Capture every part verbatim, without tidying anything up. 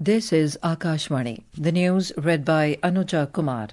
This is Akashvani. The news read by Anuja Kumar.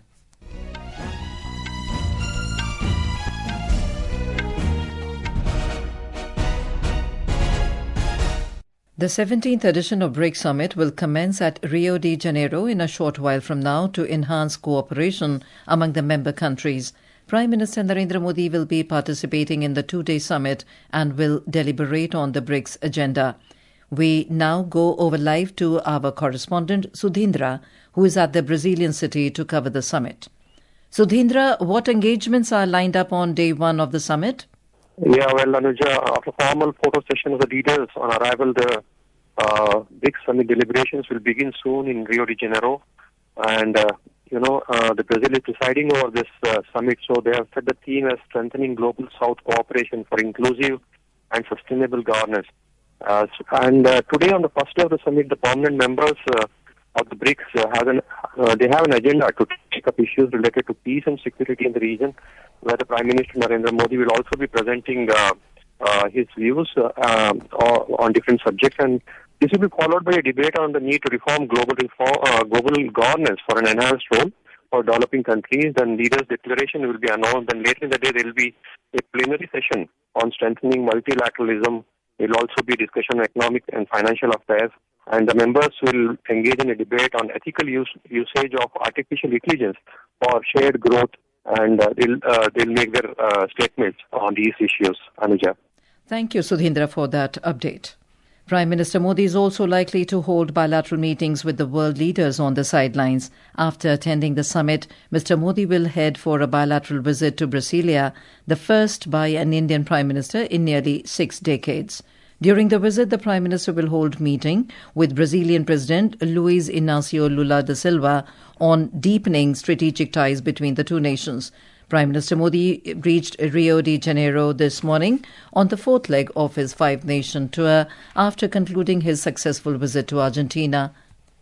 The seventeenth edition of BRICS Summit will commence at Rio de Janeiro in a short while from now to enhance cooperation among the member countries. Prime Minister Narendra Modi will be participating in the two-day summit and will deliberate on the BRICS agenda. We now go over live to our correspondent Sudhindra, who is at the Brazilian city to cover the summit. Sudhindra, what engagements are lined up on day one of the summit? Yeah, well, Anuja, after formal photo session of the leaders on arrival, the uh, BRICS Summit deliberations will begin soon in Rio de Janeiro. And, uh, you know, uh, the Brazil is presiding over this uh, summit, so they have set the theme as strengthening global South cooperation for inclusive and sustainable governance. Uh, and uh, today, on the first day of the summit, the permanent members uh, of the BRICS uh, have an uh, they have an agenda to take up issues related to peace and security in the region, where the Prime Minister Narendra Modi will also be presenting uh, uh, his views uh, uh, on different subjects. And this will be followed by a debate on the need to reform global reform, uh, global governance for an enhanced role for developing countries. Then leaders' declaration will be announced. Then later in the day, there will be a plenary session on strengthening multilateralism. There will also be discussion on economic and financial affairs. And the members will engage in a debate on ethical use, usage of artificial intelligence for shared growth, and uh, they'll, uh, they'll make their uh, statements on these issues. Anuja. Thank you, Sudhindra, for that update. Prime Minister Modi is also likely to hold bilateral meetings with the world leaders on the sidelines. After attending the summit, Mister Modi will head for a bilateral visit to Brasilia, the first by an Indian Prime Minister in nearly six decades. During the visit, the Prime Minister will hold meeting with Brazilian President Luiz Inácio Lula da Silva on deepening strategic ties between the two nations. Prime Minister Modi reached Rio de Janeiro this morning on the fourth leg of his five-nation tour after concluding his successful visit to Argentina.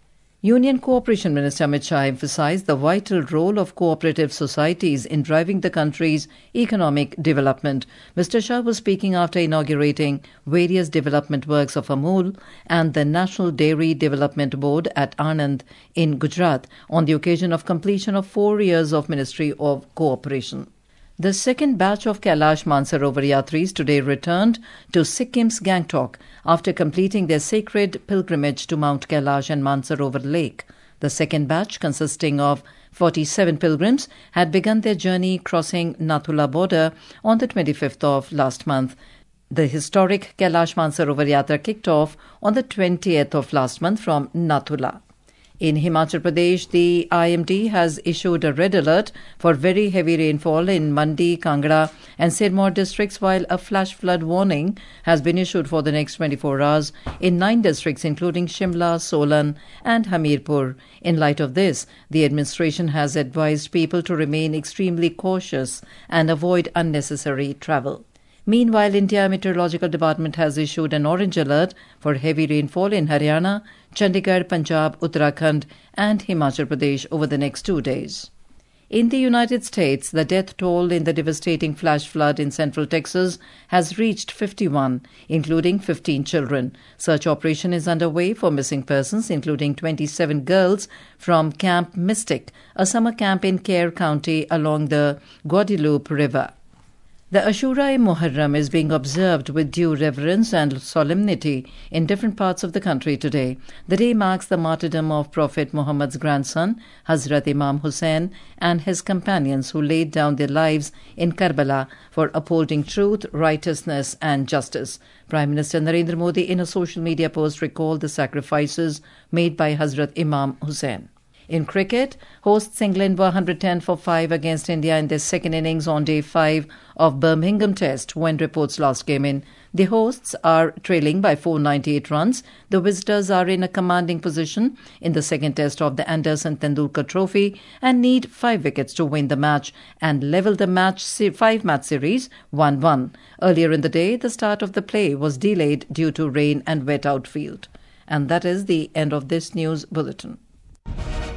Union Cooperation Minister Amit Shah emphasized the vital role of cooperative societies in driving the country's economic development. Mister Shah was speaking after inaugurating various development works of Amul and the National Dairy Development Board at Anand in Gujarat on the occasion of completion of four years of Ministry of Cooperation. The second batch of Kailash Mansarovar Yatris today returned to Sikkim's Gangtok after completing their sacred pilgrimage to Mount Kailash and Mansarovar Lake. The second batch, consisting of forty-seven pilgrims, had begun their journey crossing Nathula border on the twenty-fifth of last month. The historic Kailash Mansarovar Yatra kicked off on the twentieth of last month from Nathula. In Himachal Pradesh, the I M D has issued a red alert for very heavy rainfall in Mandi, Kangra and Sirmaur districts, while a flash flood warning has been issued for the next twenty-four hours in nine districts including Shimla, Solan and Hamirpur. In light of this, the administration has advised people to remain extremely cautious and avoid unnecessary travel. Meanwhile, India Meteorological Department has issued an orange alert for heavy rainfall in Haryana, Chandigarh, Punjab, Uttarakhand and Himachal Pradesh over the next two days. In the United States, the death toll in the devastating flash flood in central Texas has reached fifty-one, including fifteen children. Search operation is underway for missing persons, including twenty-seven girls from Camp Mystic, a summer camp in Kerr County along the Guadalupe River. The Ashura-e-Muharram is being observed with due reverence and solemnity in different parts of the country today. The day marks the martyrdom of Prophet Muhammad's grandson, Hazrat Imam Hussain, and his companions who laid down their lives in Karbala for upholding truth, righteousness and justice. Prime Minister Narendra Modi, in a social media post, recalled the sacrifices made by Hazrat Imam Hussain. In cricket, hosts England were one hundred ten for five against India in their second innings on day five of Birmingham Test when reports last came in. The hosts are trailing by four hundred ninety-eight runs. The visitors are in a commanding position in the second test of the Anderson Tendulkar Trophy and need five wickets to win the match and level the match five-match series one one. Earlier in the day, the start of the play was delayed due to rain and wet outfield. And that is the end of this news bulletin.